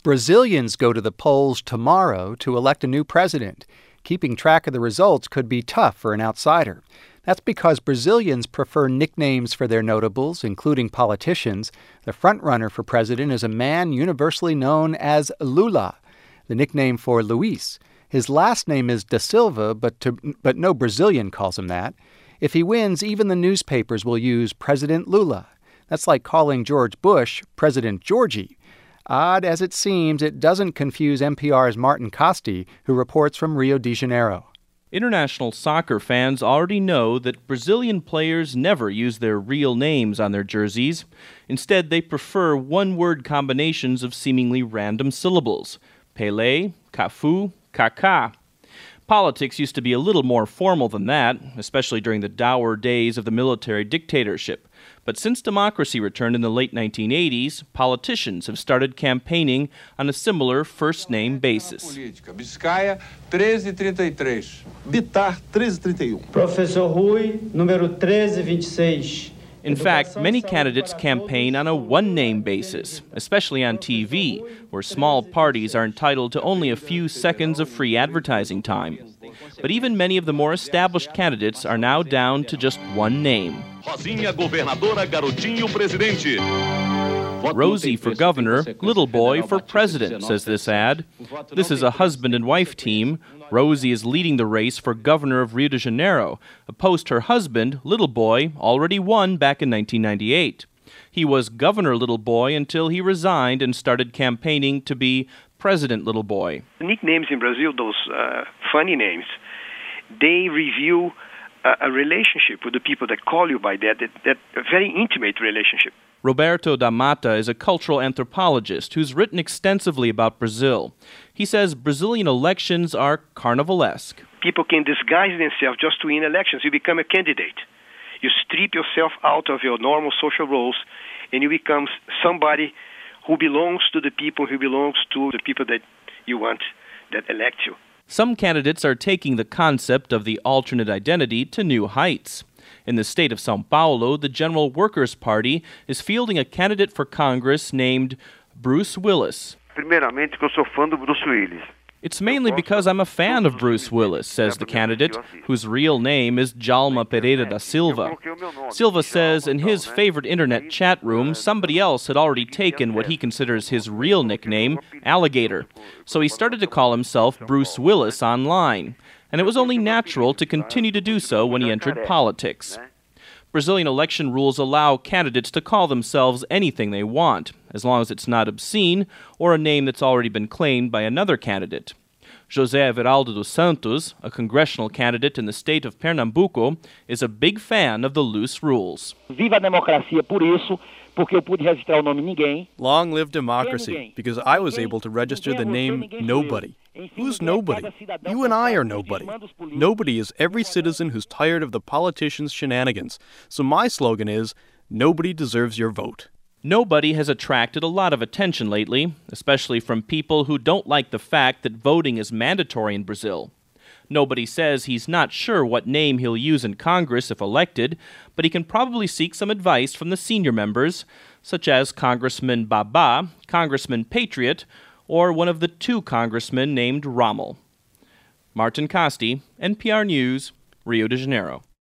Brazilians go to the polls tomorrow to elect a new president. Keeping track of the results could be tough for an outsider. That's because Brazilians prefer nicknames for their notables, including politicians. The frontrunner for president is a man universally known as Lula, the nickname for Luis. His last name is Da Silva, but no Brazilian calls him that. If he wins, even the newspapers will use President Lula. That's like calling George Bush President Georgie. Odd as it seems, it doesn't confuse NPR's Martin Kaste, who reports from Rio de Janeiro. International soccer fans already know that Brazilian players never use their real names on their jerseys. Instead, they prefer one-word combinations of seemingly random syllables. Pelé, Cafu, Kaká. Politics used to be a little more formal than that, especially during the dour days of the military dictatorship. But since democracy returned in the late 1980s, politicians have started campaigning on a similar first-name basis. Biscaia, 1333. Bittar, 1331. Professor Rui, número 1326. In fact, many candidates campaign on a one-name basis, especially on TV, where small parties are entitled to only a few seconds of free advertising time. But even many of the more established candidates are now down to just one name. Rosinha, governadora, garotinho, presidente. Rosie for governor, little boy for president, says this ad. This is a husband and wife team. Rosie is leading the race for governor of Rio de Janeiro, a post her husband, little boy, already won back in 1998. He was governor little boy until he resigned and started campaigning to be president little boy. Nicknames in Brazil, those funny names, they reveal a relationship with the people that call you by that a very intimate relationship. Roberto da Mata is a cultural anthropologist who's written extensively about Brazil. He says Brazilian elections are carnivalesque. People can disguise themselves just to win elections. You become a candidate. You strip yourself out of your normal social roles, and you become somebody who belongs to the people, that you want, that elect you. Some candidates are taking the concept of the alternate identity to new heights. In the state of São Paulo, the General Workers' Party is fielding a candidate for Congress named Bruce Willis. Primeiramente, eu sou fã do Bruce Willis. It's mainly because I'm a fan of Bruce Willis, says the candidate, whose real name is Djalma Pereira da Silva. Silva says in his favorite internet chat room, somebody else had already taken what he considers his real nickname, Alligator. So he started to call himself Bruce Willis online. And it was only natural to continue to do so when he entered politics. Brazilian election rules allow candidates to call themselves anything they want, as long as it's not obscene or a name that's already been claimed by another candidate. José Everaldo dos Santos, a congressional candidate in the state of Pernambuco, is a big fan of the loose rules. Viva a democracia por isso, porque eu pude registrar o nome ninguém. Long live democracy, because I was able to register the name Nobody. Who's nobody? You and I are nobody. Nobody is every citizen who's tired of the politicians' shenanigans. So my slogan is, nobody deserves your vote. Nobody has attracted a lot of attention lately, especially from people who don't like the fact that voting is mandatory in Brazil. Nobody says he's not sure what name he'll use in Congress if elected, but he can probably seek some advice from the senior members, such as Congressman Baba, Congressman Patriot, or one of the two congressmen named Rommel. Martin Kaste, NPR News, Rio de Janeiro.